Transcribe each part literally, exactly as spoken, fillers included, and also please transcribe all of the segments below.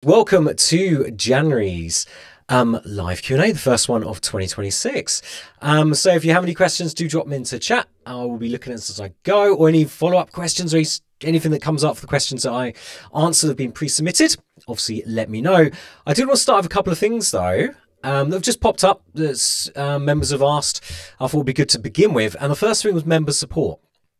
Welcome to January's um, live Q and A, the first one of twenty twenty-six. Um, so if you have any questions, do drop them into chat. I will be looking at this as I go, or any follow-up questions or anything that comes up for the questions that I answer that have been pre-submitted. Obviously, let me know. I did want to start with a couple of things, though, um, that have just popped up that uh, members have asked. I thought would be good to begin with. And the first thing was member support.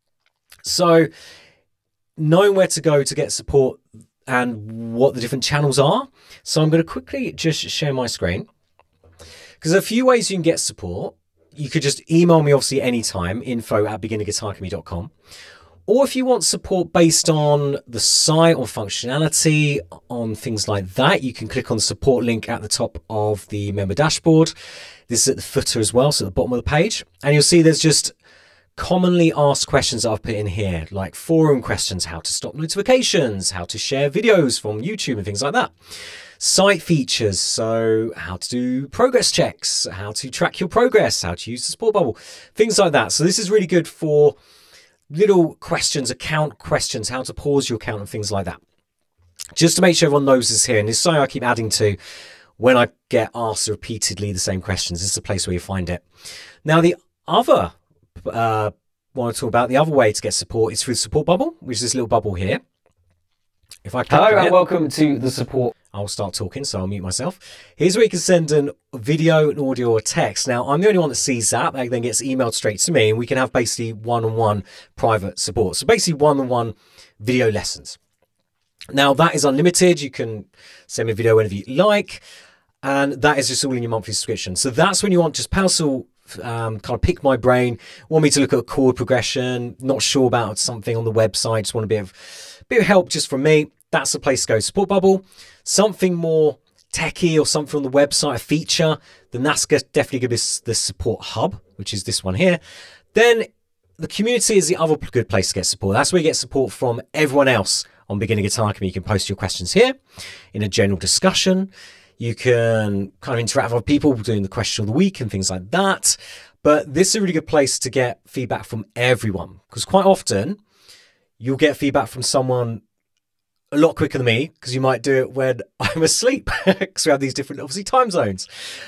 So knowing where to go to get support and what the different channels are. So I'm going to quickly just share my screen, because there are a few ways you can get support. You could just email me, obviously, anytime, info at beginner guitar academy dot com. Or if you want support based on the site or functionality, on things like that, you can click on the support link at the top of the member dashboard. This is at the footer as well, so at the bottom of the page. And you'll see there's just commonly asked questions that I've put in here, like forum questions, how to stop notifications, how to share videos from YouTube and things like that. Site features, so how to do progress checks, how to track your progress, how to use the support bubble, things like that. So this is really good for little questions, account questions, how to pause your account and things like that. Just to make sure everyone knows this here, and it's something I keep adding to when I get asked repeatedly the same questions. This is the place where you find it. Now, the other uh want to talk about the other way to get support is through the support bubble, which is this little bubble here. If I Hello and it, welcome to the support. I'll start talking, so I'll mute myself. Here's where you can send an video, an audio, or text. Now, I'm the only one that sees that. That then gets emailed straight to me, and we can have basically one-on-one private support. So basically one-on-one video lessons. Now, that is unlimited. You can send me a video whenever you like, and that is just all in your monthly subscription. So that's when you want just personal Um, kind of pick my brain, want me to look at a chord progression, not sure about something on the website, just want a bit of bit of help just from me. That's the place to go. Support bubble. Something more techie or something on the website, a feature, then that's definitely going to be the support hub, which is this one here. Then the community is the other good place to get support. That's where you get support from everyone else on Beginner Guitar Academy. You can post your questions here in a general discussion. You can kind of interact with people doing the question of the week and things like that. But this is a really good place to get feedback from everyone, because quite often you'll get feedback from someone a lot quicker than me, because you might do it when I'm asleep, because we have these different, obviously, time zones.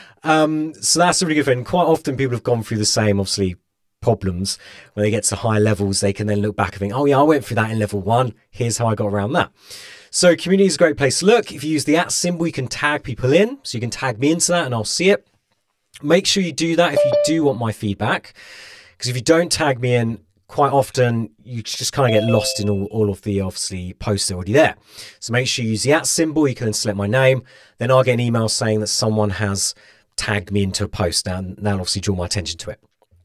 Um, so that's a really good thing. Quite often people have gone through the same, obviously, problems. When they get to higher levels, they can then look back and think, oh yeah, I went through that in level one. Here's how I got around that. So community is a great place to look. If you use the at symbol, you can tag people in. So you can tag me into that and I'll see it. Make sure you do that if you do want my feedback. Because if you don't tag me in, quite often you just kind of get lost in all, all of the, obviously, posts that are already there. So make sure you use the at symbol. You can then select my name. Then I'll get an email saying that someone has tagged me into a post. And that'll obviously draw my attention to it.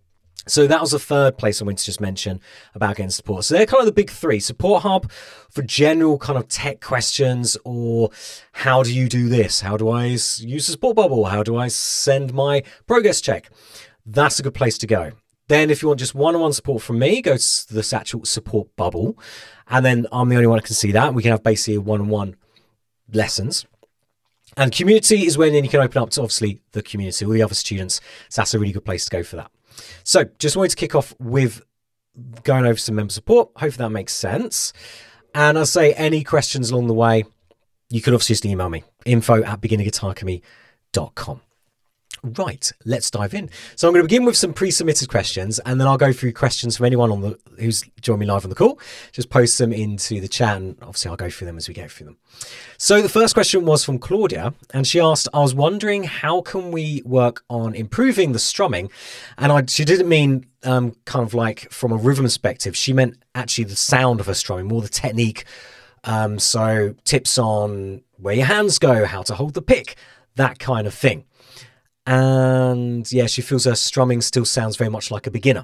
So that was the third place I wanted to just mention about getting support. So they're kind of the big three. Support hub for general kind of tech questions, or how do you do this? How do I use the support bubble? How do I send my progress check? That's a good place to go. Then if you want just one-on-one support from me, go to the actual support bubble. And then I'm the only one that can see that. We can have basically one-on-one lessons. And community is when then you can open up to, obviously, the community, all the other students. So that's a really good place to go for that. So just wanted to kick off with going over some member support. Hopefully that makes sense. And I'll say any questions along the way, you can obviously just email me, info at beginner guitar academy dot com. Right, let's dive in. So I'm going to begin with some pre-submitted questions, and then I'll go through questions from anyone on the who's joined me live on the call. Just post them into the chat, and obviously I'll go through them as we go through them. So the first question was from Claudia, and she asked, I was wondering how can we work on improving the strumming? And I, she didn't mean um, kind of like from a rhythm perspective. She meant actually the sound of her strumming, more the technique. Um, so tips on where your hands go, how to hold the pick, that kind of thing. And yeah, she feels her strumming still sounds very much like a beginner.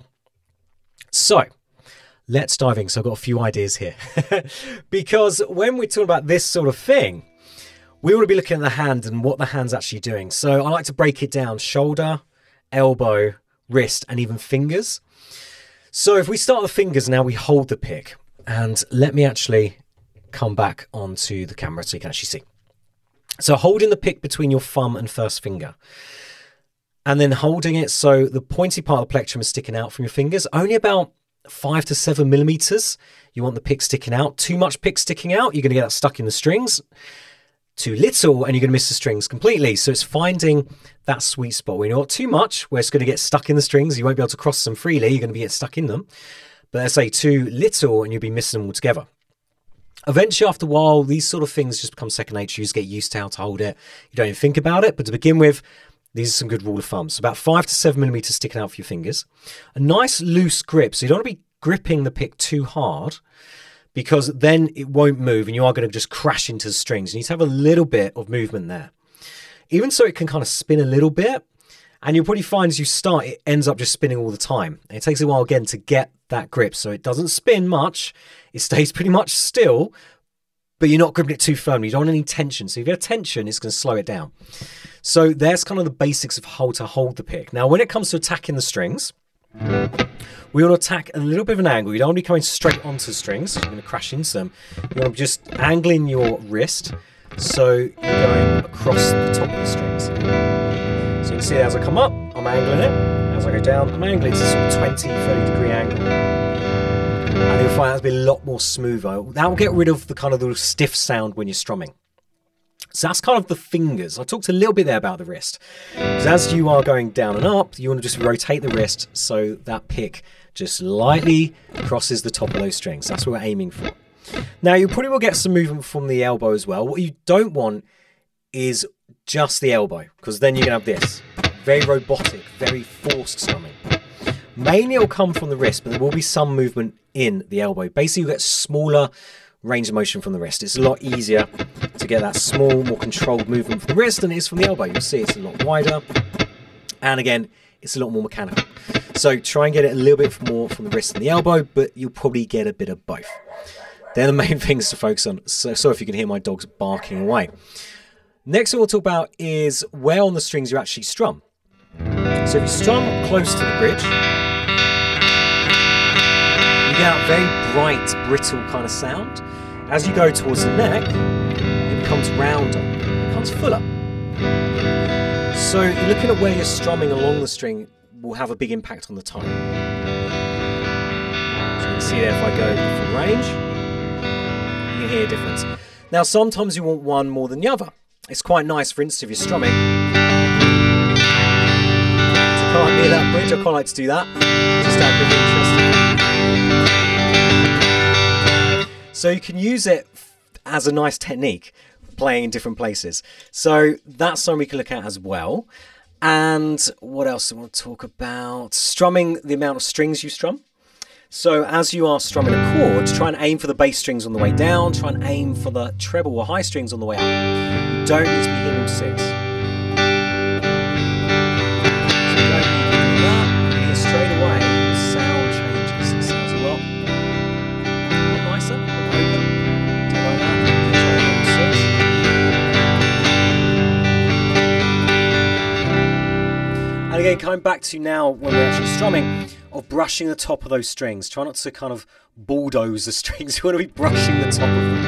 So let's dive in. So I've got a few ideas here. Because when we're talking about this sort of thing, we want to be looking at the hand and what the hand's actually doing. So I like to break it down: shoulder, elbow, wrist, and even fingers. So if we start the fingers now, we hold the pick. And let me actually come back onto the camera so you can actually see. So holding the pick between your thumb and first finger. And then holding it so the pointy part of the plectrum is sticking out from your fingers, only about five to seven millimeters. You want the pick sticking out. Too much pick sticking out, you're going to get that stuck in the strings. too little and you're going to miss the strings completely. So it's finding that sweet spot where you're not too much, where it's going to get stuck in the strings. You won't be able to cross them freely. You're going to be get stuck in them. But let's say too little and you'll be missing them altogether. Eventually, after a while, these sort of things just become second nature. You just get used to how to hold it. You don't even think about it. But to begin with, these are some good rule of thumb. So about five to seven millimeters sticking out for your fingers. A nice loose grip. So you don't want to be gripping the pick too hard, because then it won't move and you are going to just crash into the strings. You need to have a little bit of movement there. Even so, it can kind of spin a little bit. And you'll probably find as you start, it ends up just spinning all the time. And it takes a while, again, to get that grip. So it doesn't spin much. It stays pretty much still, but you're not gripping it too firmly. You don't want any tension. So if you have tension, it's going to slow it down. So there's kind of the basics of how to hold the pick. Now, when it comes to attacking the strings, we want to attack a little bit of an angle. You don't want to be coming straight onto the strings. You're going to crash into them. You want to just angling your wrist so you're going across the top of the strings. So you can see as I come up, I'm angling it. As I go down, I'm angling it to sort of twenty, thirty degree angle. And you'll find that'll be a lot more smoother. That will get rid of the kind of the stiff sound when you're strumming. So that's kind of the fingers. I talked a little bit there about the wrist. Because as you are going down and up, you want to just rotate the wrist so that pick just lightly crosses the top of those strings. That's what we're aiming for. Now, you probably will get some movement from the elbow as well. What you don't want is just the elbow, because then you're going to have this. Very robotic, very forced strumming. Mainly it will come from the wrist, but there will be some movement in the elbow. Basically, you get smaller range of motion from the wrist. It's a lot easier to get that small, more controlled movement from the wrist than it is from the elbow. You'll see it's a lot wider. And again, it's a lot more mechanical. So try and get it a little bit more from the wrist than the elbow, but you'll probably get a bit of both. They're the main things to focus on. So sorry if you can hear my dogs barking away. Next thing we'll talk about is where on the strings you actually strum. So if you strum close to the bridge, you get a very bright, brittle kind of sound. As you go towards the neck, it becomes rounder, it becomes fuller. So you're looking at where you're strumming along the string will have a big impact on the time. So you can see there if I go full range, you can hear a difference. Now sometimes you want one more than the other. It's quite nice, for instance, if you're strumming to come up near that bridge. I quite like to do that, just out of interest. So you can use it as a nice technique, playing in different places. So that's something we can look at as well. And what else do I want to talk about? Strumming, the amount of strings you strum. So as you are strumming a chord, try and aim for the bass strings on the way down, try and aim for the treble or high strings on the way up. You don't need to be hitting all six. So you don't need to do that. You hear straight away, the sound changes. It sounds a lot nicer, a lot open. Do you like that? Try and again, coming back to now when we're actually strumming, of brushing the top of those strings. Try not to kind of bulldoze the strings. You want to be brushing the top of them.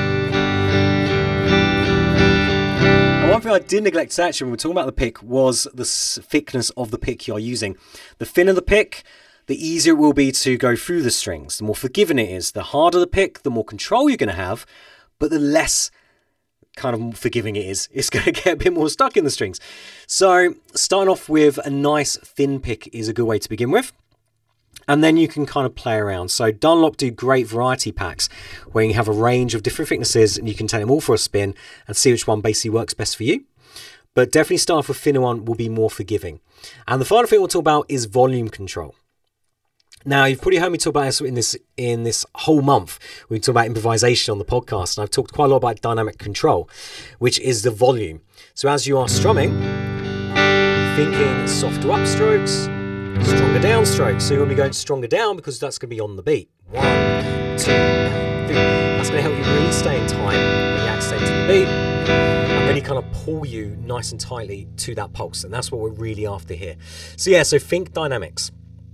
And one thing I did neglect to actually when we were talking about the pick was the thickness of the pick you're using. The thinner the pick, the easier it will be to go through the strings. The more forgiving it is. The harder the pick, the more control you're going to have, but the less kind of forgiving it is. It's going to get a bit more stuck in the strings. So starting off with a nice thin pick is a good way to begin with. And then you can kind of play around. So Dunlop do great variety packs where you have a range of different thicknesses and you can take them all for a spin and see which one basically works best for you. But definitely start off with thinner one will be more forgiving. And the final thing we'll talk about is volume control. Now, you've probably heard me talk about this in this in this whole month. We talk about improvisation on the podcast, and I've talked quite a lot about dynamic control, which is the volume. So as you are strumming, thinking softer upstrokes, stronger downstrokes. So you want to be going stronger down because that's going to be on the beat. One, two, three. That's going to help you really stay in time with the accent to the beat and really kind of pull you nice and tightly to that pulse. And that's what we're really after here. So yeah, so think dynamics.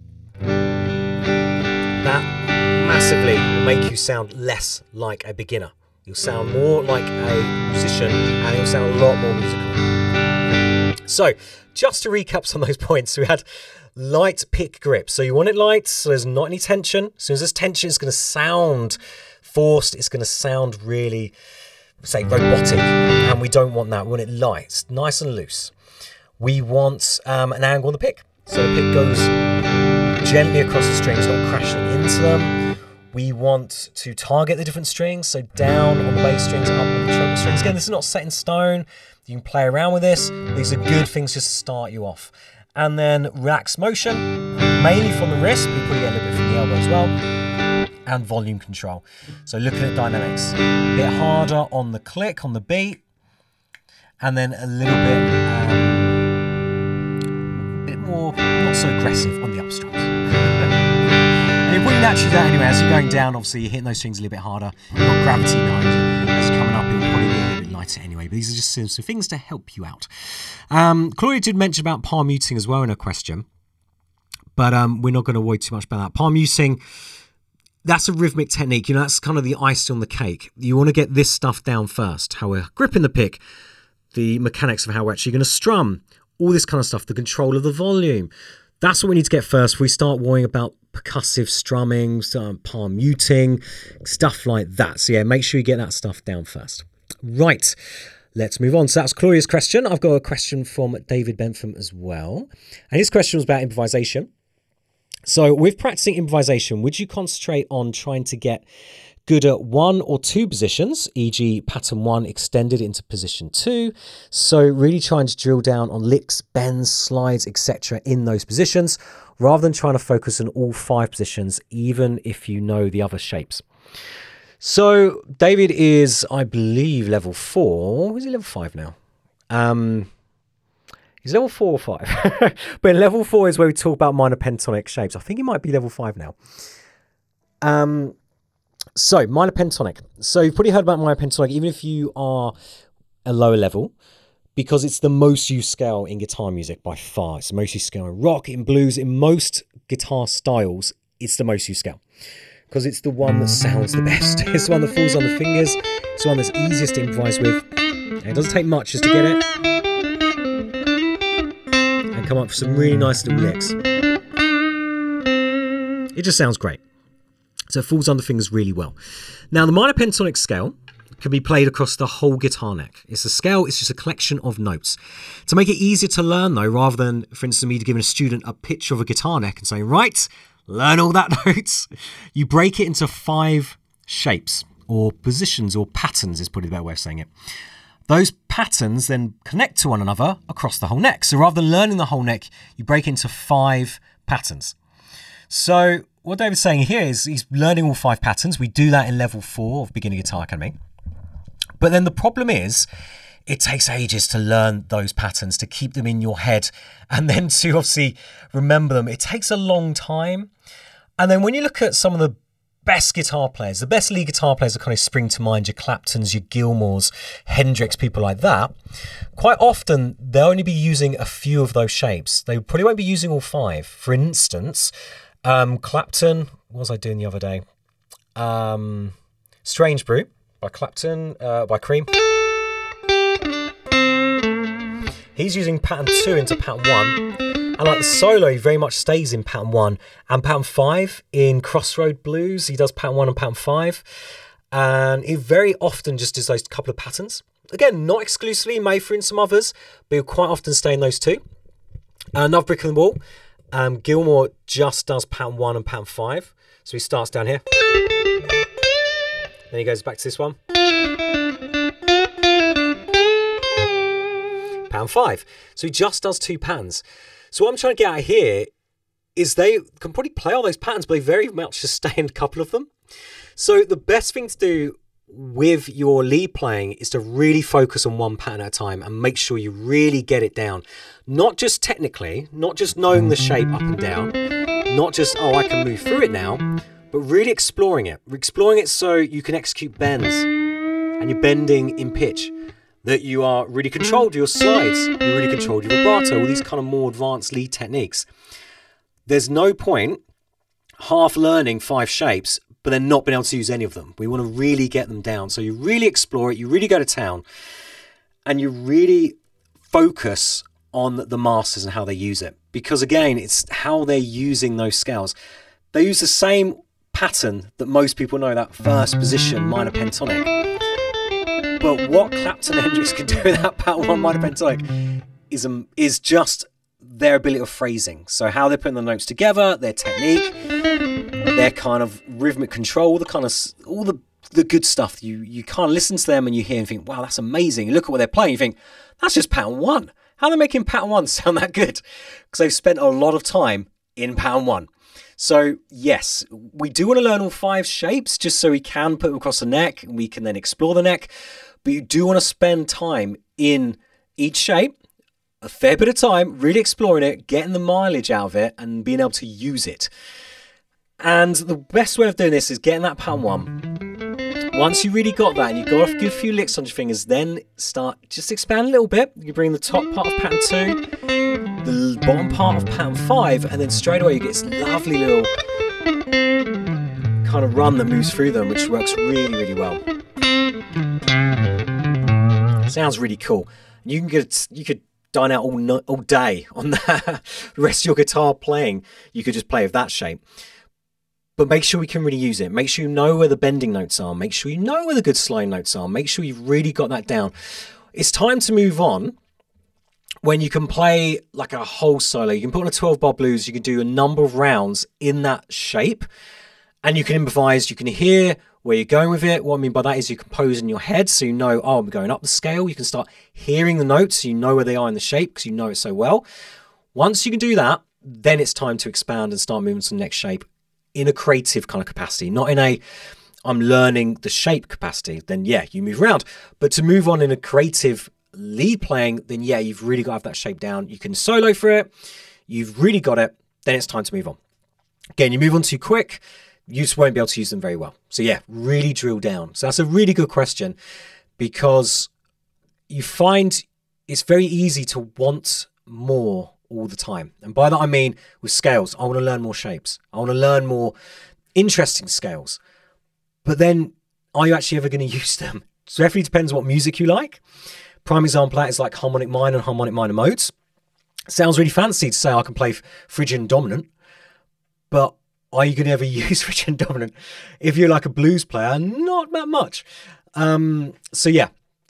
That massively will make you sound less like a beginner. You'll sound more like a musician and you'll sound a lot more musical. So just to recap some of those points, we had light pick grip. So you want it light, so there's not any tension. As soon as there's tension, it's going to sound forced. It's going to sound really say, robotic, and we don't want that. We want it light, it's nice and loose. We want um, an angle on the pick. So the pick goes gently across the strings, not crashing into them. We want to target the different strings, so down on the bass strings, up on the treble strings. Again, this is not set in stone. You can play around with this. These are good things just to start you off. And then relaxed motion, mainly from the wrist, but you probably get a little bit from the elbow as well. And volume control. So looking at dynamics. A bit harder on the click, on the beat. And then a little bit, um, a bit more, not so aggressive on the upstrokes. And it wouldn't naturally do that anyway. As you're going down, obviously you're hitting those strings a little bit harder. You've got gravity behind you. As you're coming up, it'll probably be a little bit lighter anyway. But these are just some, some things to help you out. Um, Claudia did mention about palm muting as well in her question. But um, we're not going to worry too much about that. Palm muting, that's a rhythmic technique. You know, that's kind of the icing on the cake. You want to get this stuff down first. How we're gripping the pick, the mechanics of how we're actually going to strum, all this kind of stuff, the control of the volume. That's what we need to get first before we start worrying about percussive strumming, um, palm muting, stuff like that. So yeah, make sure you get that stuff down first. Right, let's move on. So that's Claudia's question. I've got a question from David Bentham as well. And his question was about improvisation. So with practicing improvisation, would you concentrate on trying to get good at one or two positions, for example pattern one extended into position two? So really trying to drill down on licks, bends, slides, et cetera in those positions, rather than trying to focus on all five positions, even if you know the other shapes. So David is, I believe, level four. Is he level five now? Um, he's level four or five. But level four is where we talk about minor pentatonic shapes. I think he might be level five now. Um, so minor pentatonic. So you've probably heard about minor pentatonic, even if you are a lower level, because it's the most used scale in guitar music by far. It's the most used scale in rock, in blues, in most guitar styles. It's the most used scale because it's the one that sounds the best. It's the one that falls on the fingers. It's the one that's easiest to improvise with. And it doesn't take much just to get it and come up with some really nice little licks. It just sounds great. So it falls on the fingers really well. Now the minor pentatonic scale can be played across the whole guitar neck. It's a scale, it's just a collection of notes. To make it easier to learn though, rather than, for instance, me giving a student a picture of a guitar neck and saying, right, learn all that notes, you break it into five shapes or positions or patterns is probably the better way of saying it. Those patterns then connect to one another across the whole neck. So rather than learning the whole neck, you break it into five patterns. So what David's saying here is he's learning all five patterns. We do that in level four of Beginner Guitar Academy. But then the problem is it takes ages to learn those patterns, to keep them in your head, and then to obviously remember them. It takes a long time. And then when you look at some of the best guitar players, the best lead guitar players that kind of spring to mind, your Claptons, your Gilmours, Hendrix, people like that, quite often they'll only be using a few of those shapes. They probably won't be using all five. For instance, um, Clapton, what was I doing the other day? Um, Strange Brew by Clapton, uh, by Cream. He's using pattern two into pattern one. And like the solo, he very much stays in pattern one. And pattern five in Crossroad Blues, he does pattern one and pattern five. And he very often just does those couple of patterns. Again, not exclusively, may for in some others, but he'll quite often stay in those two. Uh, another brick in the wall. Um, Gilmour just does pattern one and pattern five. So he starts down here. Then he goes back to this one. Pattern five. So he just does two patterns. So what I'm trying to get at here is they can probably play all those patterns, but they very much just stay in a couple of them. So the best thing to do with your lead playing is to really focus on one pattern at a time and make sure you really get it down. Not just technically, not just knowing the shape up and down, not just, oh, I can move through it now, but really exploring it. Exploring it so you can execute bends and you're bending in pitch. That you are really controlled your slides, you really controlled your vibrato, all these kind of more advanced lead techniques. There's no point half learning five shapes, but then not being able to use any of them. We want to really get them down. So you really explore it, you really go to town, and you really focus on the masters and how they use it. Because again, it's how they're using those scales. They use the same pattern that most people know, that first position, minor pentatonic. But what Clapton and Hendrix can do with that Pattern One minor pentatonic is um, is just their ability of phrasing. So how they're putting the notes together, their technique, their kind of rhythmic control, the kind of all the the good stuff. You you kind of listen to them and you hear and think, wow, that's amazing. You look at what they're playing, you think, that's just Pattern One. How are they making Pattern One sound that good? Because they've spent a lot of time in Pattern One. So yes, we do want to learn all five shapes just so we can put them across the neck and we can then explore the neck. But you do want to spend time in each shape, a fair bit of time, really exploring it, getting the mileage out of it and being able to use it. And the best way of doing this is getting that Pattern One. Once you really got that and you got a good few licks on your fingers, then start, just expand a little bit. You bring the top part of Pattern Two, the bottom part of Pattern Five, and then straight away you get this lovely little kind of run that moves through them, which works really, really well. Sounds really cool. You can get, you could dine out all night, all day on that. The rest of your guitar playing, you could just play with that shape. But make sure we can really use it. Make sure you know where the bending notes are. Make sure you know where the good slide notes are. Make sure you've really got that down. It's time to move on when you can play like a whole solo. You can put on a twelve bar blues. You can do a number of rounds in that shape. And you can improvise. You can hear where you're going with it. What I mean by that is you compose in your head. So you know, oh, I'm going up the scale. You can start hearing the notes. So you know where they are in the shape because you know it so well. Once you can do that, then it's time to expand and start moving to the next shape. In a creative kind of capacity, not in a I'm learning the shape capacity, then yeah, you move around. But to move on in a creative lead playing, then yeah, you've really got to have that shape down. You can solo for it. You've really got it. Then it's time to move on. Again, you move on too quick, you just won't be able to use them very well. So yeah, really drill down. So that's a really good question because you find it's very easy to want more all the time. And by that I mean with scales, I want to learn more shapes. I want to learn more interesting scales. But then are you actually ever going to use them? So it definitely depends what music you like. Prime example of that is like harmonic minor and harmonic minor modes. Sounds really fancy to say I can play Phrygian dominant, but are you going to ever use Phrygian dominant? If you're like a blues player, not that much. Um, so yeah,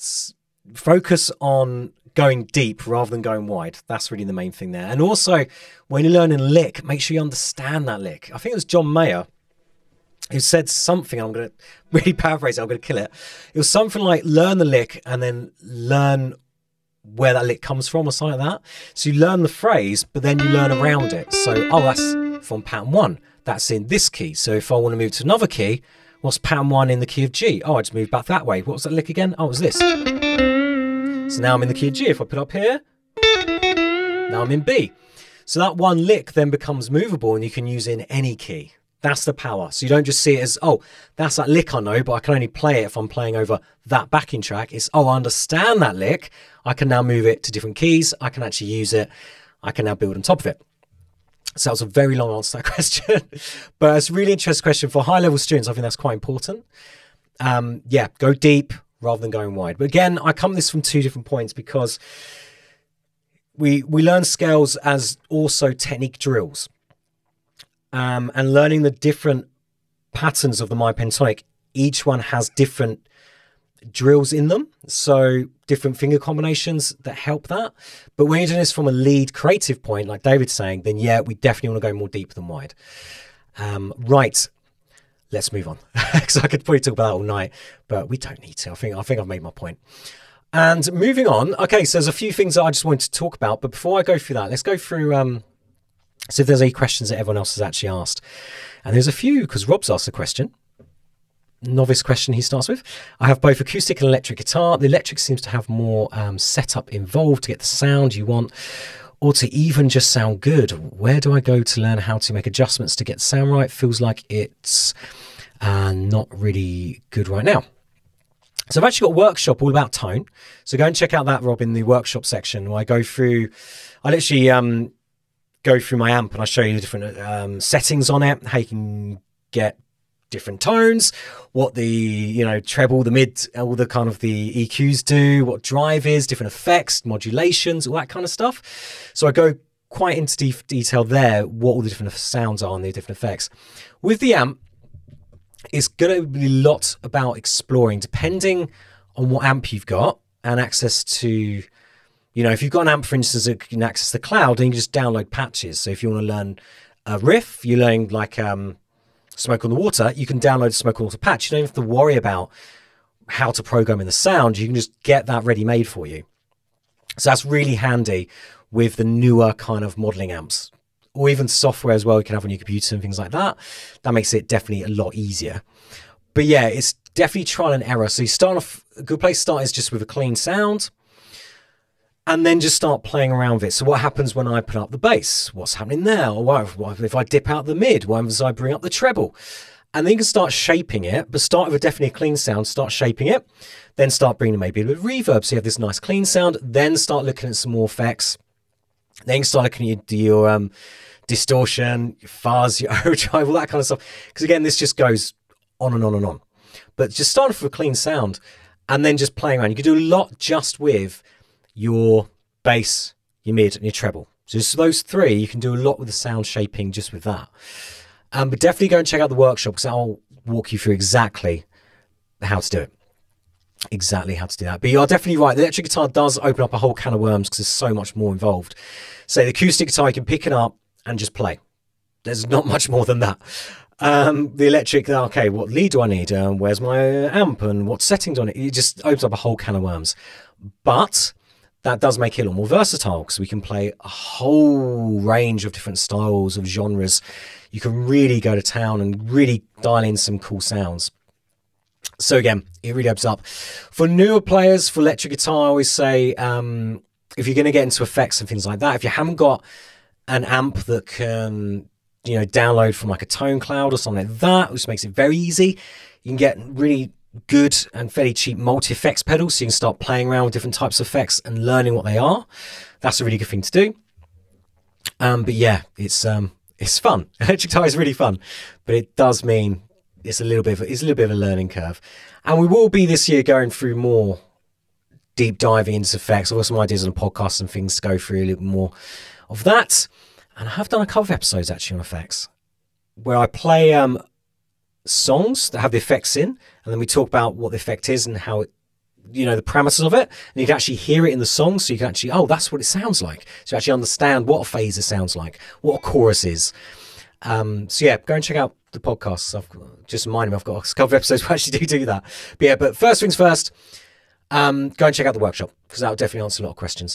focus on going deep rather than going wide. That's really the main thing there. And also, when you're learning lick, make sure you understand that lick. I think it was John Mayer who said something, I'm going to really paraphrase it, I'm going to kill it. It was something like learn the lick and then learn where that lick comes from or something like that. So you learn the phrase, but then you learn around it. So, oh, that's from Pattern One. That's in this key. So if I want to move to another key, what's Pattern One in the key of G? Oh, I just moved back that way. What was that lick again? Oh, it was this. So now I'm in the key of G. If I put up here, now I'm in B. So that one lick then becomes movable and you can use it in any key. That's the power. So you don't just see it as, oh, that's that lick I know, but I can only play it if I'm playing over that backing track. It's, oh, I understand that lick. I can now move it to different keys. I can actually use it. I can now build on top of it. So that was a very long answer to that question. But it's a really interesting question for high-level students. I think that's quite important. Um, yeah, go deep rather than going wide. But again, I come at this from two different points because we we learn scales as also technique drills. Um, and learning the different patterns of the minor pentatonic, each one has different drills in them. So different finger combinations that help that. But when you're doing this from a lead creative point, like David's saying, then yeah, we definitely want to go more deep than wide. Um, right. Let's move on because I could probably talk about that all night, but we don't need to. I think I think I've made my point. And moving on. Okay, so there's a few things that I just wanted to talk about, but before I go through that, let's go through. Um, see if there's any questions that everyone else has actually asked. And there's a few because Rob's asked a question. Novice question he starts with. I have both acoustic and electric guitar. The electric seems to have more um, setup involved to get the sound you want, or to even just sound good. Where do I go to learn how to make adjustments to get the sound right? Feels like it's uh, not really good right now. So I've actually got a workshop all about tone. So go and check out that, Rob, in the workshop section where I go through, I literally um, go through my amp and I show you the different um, settings on it, how you can get different tones, what the, you know, treble, the mid, all the kind of the E Qs do, what drive is, different effects, modulations, all that kind of stuff. So I go quite into deep detail there, what all the different sounds are and the different effects. With the amp, it's going to be a lot about exploring, depending on what amp you've got and access to, you know, if you've got an amp, for instance, that can access the cloud, then you can just download patches. So if you want to learn a riff, you're learning like um, Smoke on the Water, you can download Smoke on the Water patch. You don't have to worry about how to program in the sound. You can just get that ready made for you. So that's really handy with the newer kind of modeling amps, or even software as well you can have on your computer and things like that. That makes it definitely a lot easier. But yeah, it's definitely trial and error. So you start off, a good place to start is just with a clean sound, and then just start playing around with it. So what happens when I put up the bass? What's happening there? Or what if I dip out the mid? What if I bring up the treble? And then you can start shaping it, but start with a definitely a clean sound, start shaping it, then start bringing maybe a bit of reverb so you have this nice clean sound, then start looking at some more effects. Then you can start looking at your, your um, distortion, your fuzz, your overdrive, all that kind of stuff. Because again, this just goes on and on and on. But just start off with a clean sound and then just playing around. You can do a lot just with your bass, your mid, and your treble. So just those three, you can do a lot with the sound shaping just with that. Um, but definitely go and check out the workshop, because I'll walk you through exactly how to do it. Exactly how to do that. But you are definitely right. The electric guitar does open up a whole can of worms because there's so much more involved. So the acoustic guitar, you can pick it up and just play. There's not much more than that. Um, the electric, okay, what lead do I need? Um, where's my amp and what settings on it? It just opens up a whole can of worms. But that does make it a lot more versatile, because we can play a whole range of different styles of genres. You can really go to town and really dial in some cool sounds. So again, it really opens up. For newer players, for electric guitar, I always say, um, if you're going to get into effects and things like that, if you haven't got an amp that can, you know, download from like a Tone Cloud or something like that, which makes it very easy, you can get really good and fairly cheap multi-effects pedals, so you can start playing around with different types of effects and learning what they are. That's a really good thing to do. Um, but yeah, it's um, it's fun. Electric guitar is really fun, but it does mean it's a little bit of a, it's a little bit of a learning curve. And we will be this year going through more deep diving into effects. I've got some ideas on the podcast and things to go through a little more of that. And I have done a couple of episodes actually on effects, where I play um, songs that have the effects in, and then we talk about what the effect is and how it, you know, the parameters of it, and you can actually hear it in the song, so you can actually, oh, that's what it sounds like. So you actually understand what a phaser sounds like, what a chorus is. Um, so yeah, go and check out the podcasts. I've got, just remind me, I've got a couple of episodes where I actually do do that. But yeah, but first things first, um, go and check out the workshop, because that will definitely answer a lot of questions.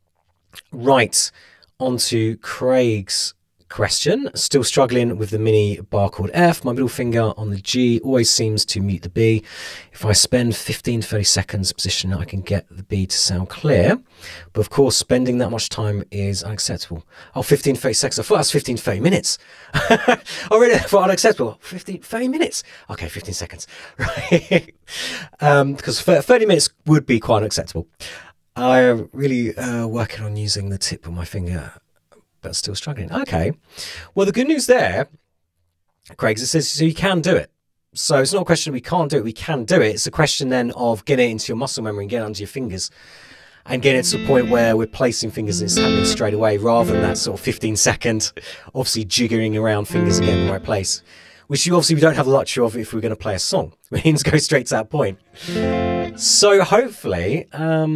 Right, on to Craig's question. Still struggling with the mini bar chord F. My middle finger on the G always seems to mute the B. If I spend fifteen to thirty seconds position, I can get the B to sound clear. But of course, spending that much time is unacceptable. Oh, fifteen to thirty seconds. I thought that was fifteen to thirty minutes. I really thought unacceptable. fifteen, thirty minutes. Okay, fifteen seconds. Right. um, because thirty minutes would be quite unacceptable. I'm really uh, working on using the tip of my finger, but still struggling. Okay. Well, the good news there, Craig, is it says so you can do it. So it's not a question of we can't do it, we can do it. It's a question then of getting it into your muscle memory and getting it onto your fingers, and getting it to the point where we're placing fingers and it's happening straight away, rather than that sort of fifteen second, obviously jiggering around fingers again in the right place, which you obviously we don't have the luxury of if we're going to play a song. We need to go straight to that point. So hopefully,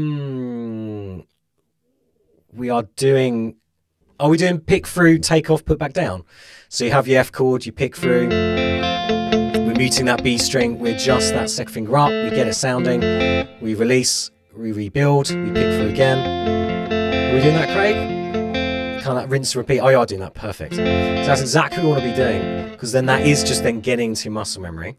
um, we are doing... Are we doing pick through, take off, put back down? So you have your F chord, you pick through, we're muting that B string, we adjust that second finger up, we get it sounding, we release, we rebuild, we pick through again. Are we doing that, Craig? Kind of that rinse and repeat. Oh, you are doing that, perfect. So that's exactly what we want to be doing, because then that is just then getting to muscle memory.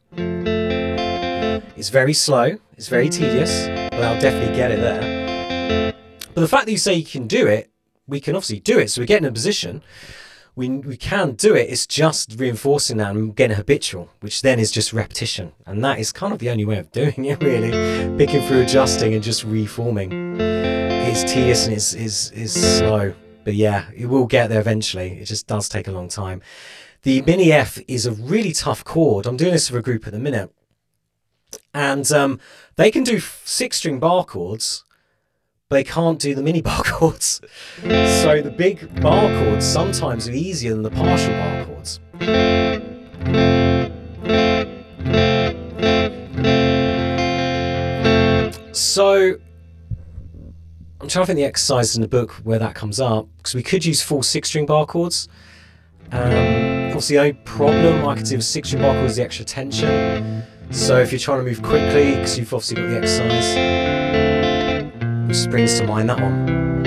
It's very slow, it's very tedious, but I'll definitely get it there. But the fact that you say you can do it, we can obviously do it. So we get in a position, we we can do it. It's just reinforcing that and getting habitual, which then is just repetition. And that is kind of the only way of doing it, really. Picking through, adjusting, and just reforming. It's tedious and it's, it's, it's slow. But yeah, it will get there eventually. It just does take a long time. The Mini F is a really tough chord. I'm doing this for a group at the minute. And um, they can do six-string bar chords, they can't do the mini bar chords. So the big bar chords sometimes are easier than the partial bar chords. So I'm trying to think the exercises in the book where that comes up, because we could use full six string bar chords. Um, obviously, the only problem I could see with six string bar chords is the extra tension. So if you're trying to move quickly, because you've obviously got the exercise, which springs to mind that one.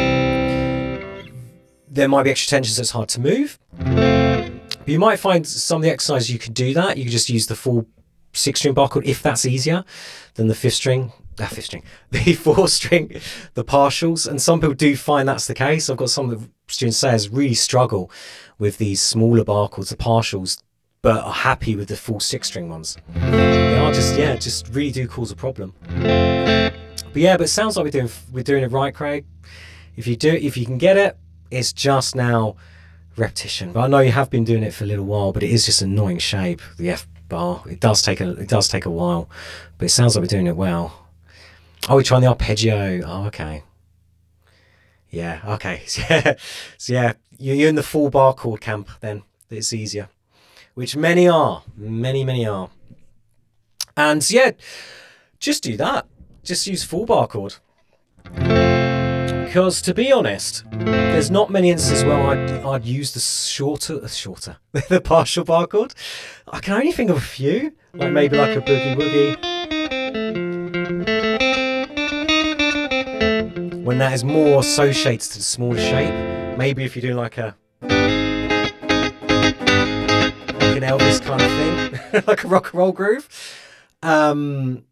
There might be extra tension, so it's hard to move. But you might find some of the exercises you could do that. You could just use the full six string bar chord if that's easier than the fifth string. Ah, fifth string, the fourth string, the partials, and some people do find that's the case. I've got some of the students say really struggle with these smaller bar chords, the partials, but are happy with the full six string ones. They are just, yeah, just really do cause a problem. But yeah, but it sounds like we're doing we're doing it right, Craig. If you do, if you can get it, it's just now repetition. But I know you have been doing it for a little while, but it is just an annoying shape, the F bar. It does take a it does take a while, but it sounds like we're doing it well. Oh, we're trying the arpeggio. Oh, okay. Yeah, okay. Yeah, so yeah, you're in the full bar chord camp then. It's easier, which many are. Many, many are. And yeah, just do that. Just use full bar chord. Because to be honest, there's not many instances where I'd, I'd use the shorter, shorter, the partial bar chord. I can only think of a few, like maybe like a boogie woogie. When that is more associated to the smaller shape. Maybe if you're doing like a like an Elvis kind of thing, like a rock and roll groove. Um,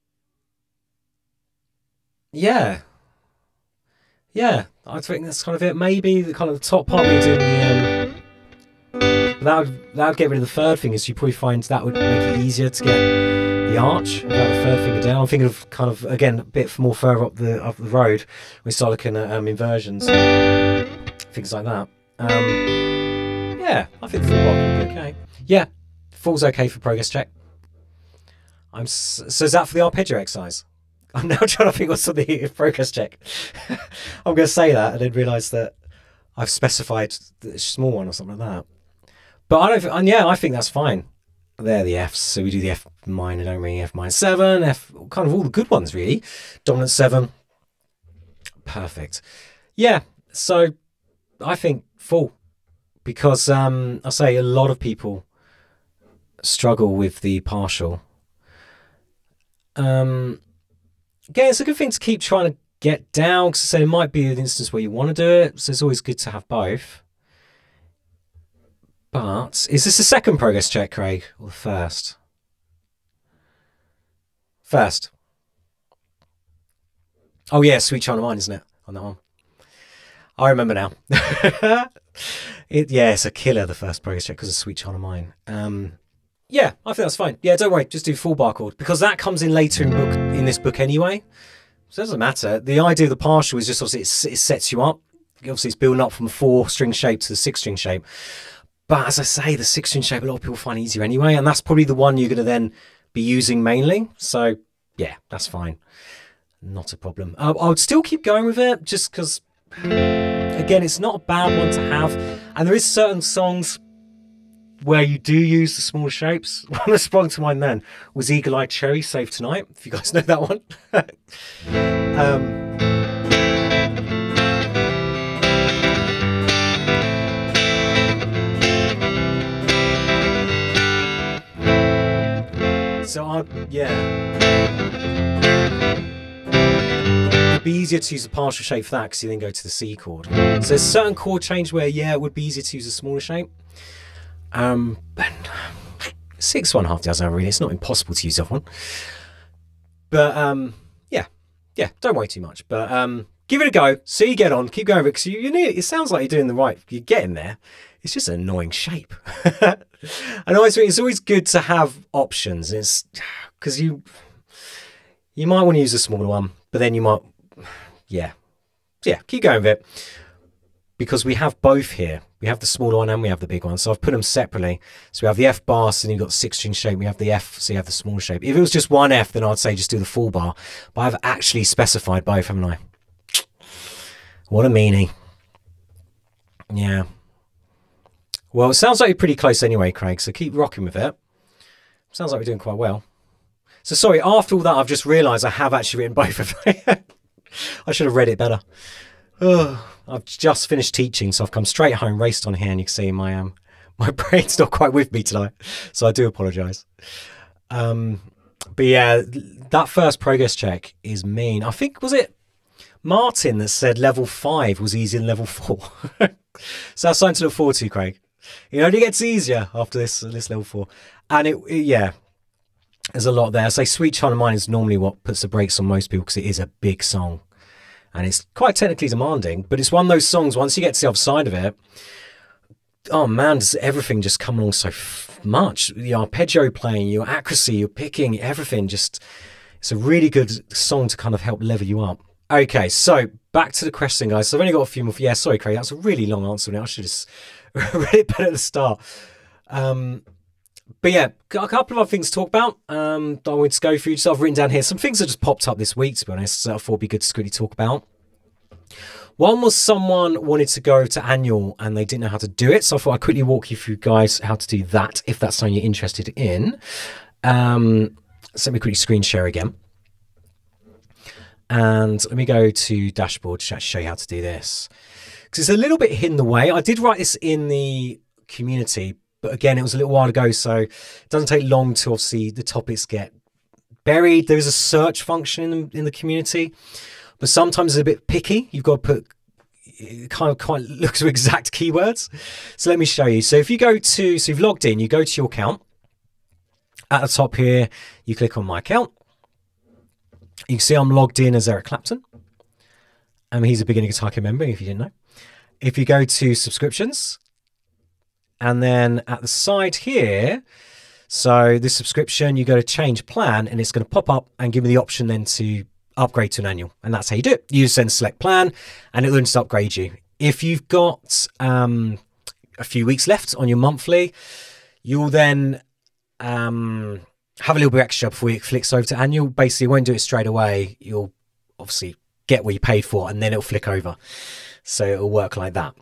yeah, yeah, I think that's kind of it. Maybe the kind of the top part where you're doing the um, that would that would get rid of the third finger. So you probably find that would make it easier to get the arch without the third finger down. I'm thinking of kind of again a bit more further up the up the road. We start looking at um, inversions, things like that. Um, yeah, I think the full bar will be okay. Yeah, full's okay for progress check. I'm s- so is that for the arpeggio exercise? I'm now trying to think what's on the progress check. I'm going to say that and then realise that I've specified the small one or something like that. But I don't. And yeah, I think that's fine. They're the Fs, so we do the F minor, don't we? F minor seven, F, kind of all the good ones, really. Dominant seven. Perfect. Yeah, so I think full. Because um, I say a lot of people struggle with the partial. Um, again, it's a good thing to keep trying to get down, because I say it might be an instance where you want to do it, so it's always good to have both. But is this the second progress check, Craig, or the first? First. Oh yeah, Sweet Child of Mine, isn't it? On that one. I remember now. it, yeah, it's a killer, the first progress check, because of Sweet Child of Mine. Um, yeah, I think that's fine. Yeah, don't worry, just do full bar chord, because that comes in later in book in this book anyway. So it doesn't matter. The idea of the partial is just obviously it, it sets you up. Obviously, it's building up from a four string shape to the six string shape. But as I say, the six string shape a lot of people find easier anyway, and that's probably the one you're going to then be using mainly. So yeah, that's fine. Not a problem. Uh, I would still keep going with it, just because, again, it's not a bad one to have. And there is certain songs where you do use the smaller shapes. One that sprung to mind then was Eagle Eye Cherry, Save Tonight, if you guys know that one. um, So, I, yeah. It'd be easier to use a partial shape for that, because you then go to the C chord. So there's certain chord change where, yeah, it would be easier to use a smaller shape. Um, but six one half dozen really. It's not impossible to use that one. But um, yeah, yeah. Don't worry too much. But um, give it a go. See you get on. Keep going because you, you need. It sounds like you're doing the right. You're getting there. It's just an annoying shape. And I always think it's always good to have options. It's because you you might want to use a smaller one, but then you might, yeah, yeah. Keep going with it because we have both here. We have the smaller one and we have the big one. So I've put them separately. So we have the F bar, so then you've got the six string shape. We have the F, so you have the small shape. If it was just one F, then I'd say just do the full bar. But I've actually specified both, haven't I? What a meanie. Yeah. Well, it sounds like you're pretty close anyway, Craig, so keep rocking with it. Sounds like we're doing quite well. So sorry, after all that, I've just realised I have actually written both of them. I should have read it better. Oh, I've just finished teaching, so I've come straight home, raced on here, and you can see my um, my brain's not quite with me tonight, so I do apologise. Um, but yeah, that first progress check is mean. I think, was it Martin that said level five was easier than level four? So that's something to look forward to, Craig. It only gets easier after this this level four. And it, it yeah, there's a lot there. I say Sweet Child of Mine is normally what puts the brakes on most people because it is a big song. And it's quite technically demanding, but it's one of those songs, once you get to the other side of it, oh man, does everything just come along so f- much. Your arpeggio playing, your accuracy, your picking, everything just, it's a really good song to kind of help level you up. Okay, so back to the question, guys. So I've only got a few more. Yeah, sorry, Craig, that's a really long answer now. I should have read it better at the start. Um, but yeah, got a couple of other things to talk about um, that I wanted to go through. So I've written down here some things that just popped up this week, to be honest, so I thought it'd be good to quickly talk about. One was someone wanted to go to annual and they didn't know how to do it. So I thought I'd quickly walk you through, guys, how to do that, if that's something you're interested in. Um, so let me quickly screen share again. And let me go to dashboard to show you how to do this. Because it's a little bit hidden away. I did write this in the community, but again, it was a little while ago, so it doesn't take long to obviously the topics get buried. There is a search function in the, in the community, but sometimes it's a bit picky. You've got to put, it kind of quite looks for exact keywords. So let me show you. So if you go to, so you've logged in, you go to your account. At the top here, you click on My Account. You can see I'm logged in as Eric Clapton. Um, he's a beginner Guitar King member, if you didn't know. If you go to subscriptions, and then at the side here, so this subscription, you go to change plan, and it's going to pop up and give me the option then to upgrade to an annual. And that's how you do it. You just then select plan, and it'll just upgrade you. If you've got um, a few weeks left on your monthly, you'll then um, have a little bit extra before it flicks over to annual. Basically, it won't do it straight away. You'll obviously get what you paid for, and then it'll flick over. So it'll work like that.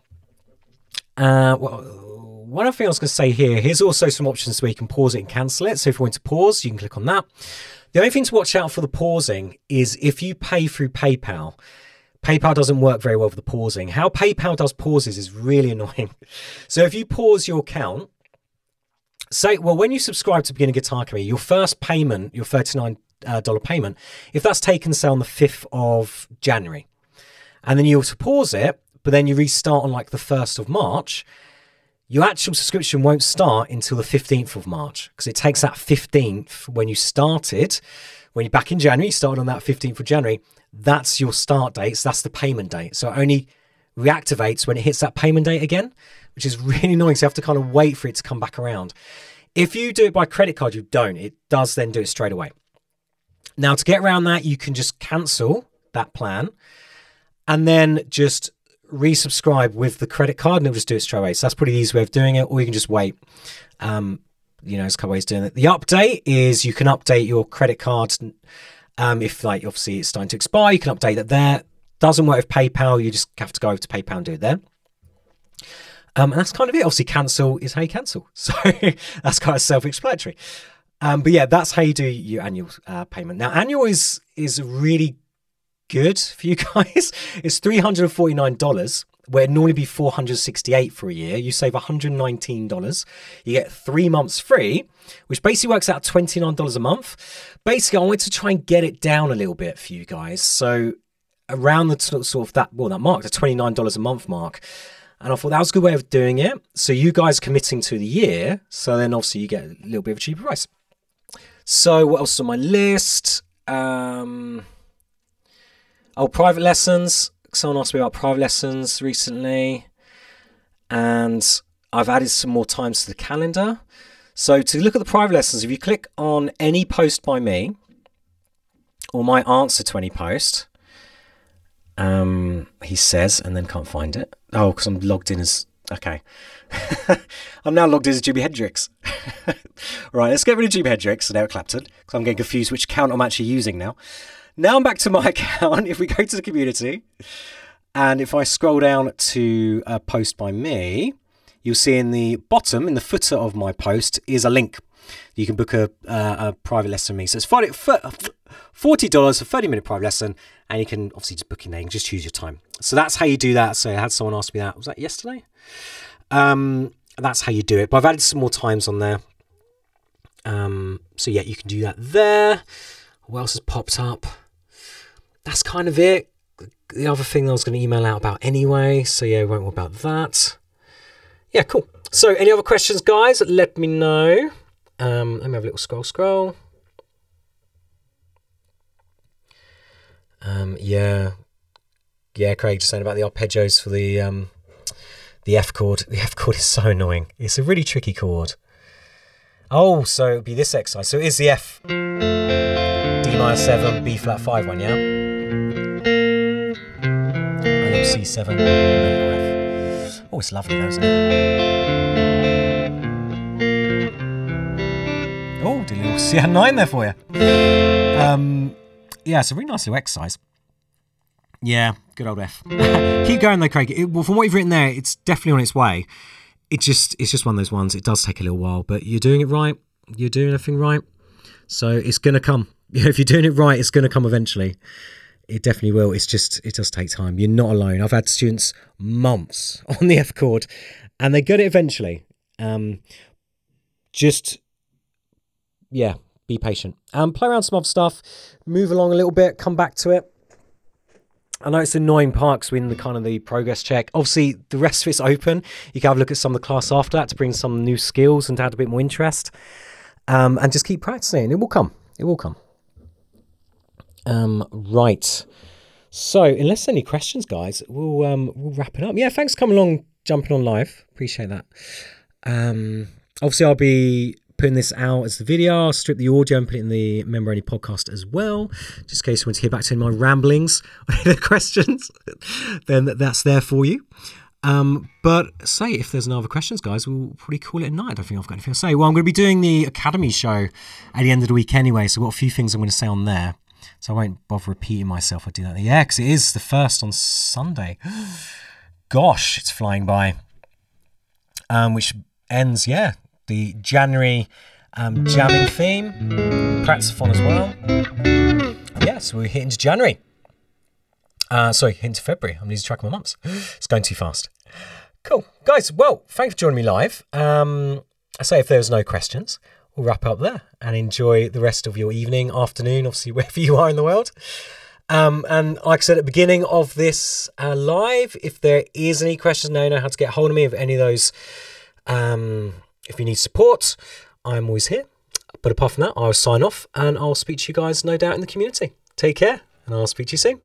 Uh, well, one other thing I was going to say here, here's also some options where you can pause it and cancel it. So if you want to pause, you can click on that. The only thing to watch out for the pausing is if you pay through PayPal, PayPal doesn't work very well for the pausing. How PayPal does pauses is really annoying. So if you pause your account, say, well, when you subscribe to Beginner Guitar King, your first payment, your thirty-nine dollars payment, if that's taken, say, on the fifth of January, and then you also pause it, but then you restart on like the first of March, your actual subscription won't start until the fifteenth of March, because it takes that fifteenth when you started, when you're back in January, you started on that fifteenth of January, that's your start date, so that's the payment date. So it only reactivates when it hits that payment date again, which is really annoying. So you have to kind of wait for it to come back around. If you do it by credit card, you don't. It does then do it straight away. Now, to get around that, you can just cancel that plan and then just resubscribe with the credit card, and it'll just do it straight away. So that's pretty easy way of doing it, or you can just wait. Um, you know, there's a couple ways of doing it. The update is you can update your credit card. Um, if, like, obviously it's starting to expire, you can update it there. Doesn't work with PayPal. You just have to go over to PayPal and do it there. Um, and that's kind of it. Obviously, cancel is how you cancel. So that's kind of self-explanatory. Um, but yeah, that's how you do your annual uh, payment. Now, annual is is really good for you guys. It's three hundred forty-nine dollars, where it'd normally be four hundred sixty-eight dollars for a year. You save one hundred nineteen dollars. You get three months free, which basically works out twenty-nine dollars a month. Basically, I wanted to try and get it down a little bit for you guys. So around the sort of that, well, that mark, the twenty-nine dollars a month mark. And I thought that was a good way of doing it. So you guys committing to the year, so then obviously you get a little bit of a cheaper price. So what else is on my list? Um, oh, private lessons. Someone asked me about private lessons recently. And I've added some more times to the calendar. So to look at the private lessons, if you click on any post by me, or my answer to any post, um, he says, and then can't find it. Oh, because I'm logged in as, okay. I'm now logged in as Jimi Hendrix. Right, let's get rid of Jimi Hendrix and Eric Clapton, because I'm getting confused which account I'm actually using now. Now I'm back to my account. If we go to the community, and if I scroll down to a post by me, you'll see in the bottom, in the footer of my post, is a link. you can book a, uh, a private lesson with me. So it's forty dollars for thirty minute private lesson, and you can obviously just book your name, just choose your time. So that's how you do that. So I had someone ask me that. Was that yesterday? Um, that's how you do it. But I've added some more times on there. Um, so yeah, you can do that there. What else has popped up? That's kind of it. The other thing I was going to email out about anyway. So yeah, we won't worry about that. Yeah, cool. So any other questions, guys? Let me know. Um, let me have a little scroll, scroll. Um, yeah. Yeah, Craig, just saying about the arpeggios for the um, the F chord. The F chord is so annoying. It's a really tricky chord. Oh, so it would be this exercise. So it is the F. D minor seven, B flat five one, yeah? A little C seven, and then a little F. Oh, it's lovely though, isn't it? Oh, did a little C nine there for you. Um, yeah, it's a really nice little exercise. Yeah, good old F. Keep going though, Craig. It, well, from what you've written there, it's definitely on its way. It just, it's just one of those ones. It does take a little while, but you're doing it right. You're doing everything right. So it's going to come. You know, if you're doing it right, it's going to come eventually. It definitely will. It's just, it does take time. You're not alone. I've had students months on the F chord and they get it eventually. Um, just, yeah, be patient. Um, play around some other stuff, move along a little bit, come back to it. I know it's annoying parts in the kind of the progress check. Obviously, the rest of it's open. You can have a look at some of the class after that to bring some new skills and to add a bit more interest. Um, and just keep practicing. It will come. It will come. Um, right. So, unless any questions, guys, we'll um, we'll wrap it up. Yeah, thanks for coming along, jumping on live. Appreciate that. Um, obviously, I'll be putting this out as the video. I'll strip the audio and put it in the Member Only podcast as well, just in case you want to hear back to my ramblings or the questions, then that's there for you. Um, but say, if there's no other questions, guys, we'll probably call it a night. I don't think I've got anything to say. Well, I'm going to be doing the Academy show at the end of the week anyway, so I've got a few things I'm going to say on there. So I won't bother repeating myself. I do that. Yeah, because it is the first on Sunday. Gosh, it's flying by. Um, which ends, yeah, the January um, jamming theme, practice-a-thon as well. Yeah, so we're hitting to January. Uh, sorry, hitting to February. I'm losing track of my months. It's going too fast. Cool. Guys, well, thanks for joining me live. Um, I say if there's no questions, we'll wrap up there and enjoy the rest of your evening, afternoon, obviously, wherever you are in the world. Um, and like I said at the beginning of this uh, live, if there is any questions, now you know how to get hold of me. If any of those... Um, If you need support, I'm always here. But apart from that, I'll sign off and I'll speak to you guys, no doubt, in the community. Take care, and I'll speak to you soon.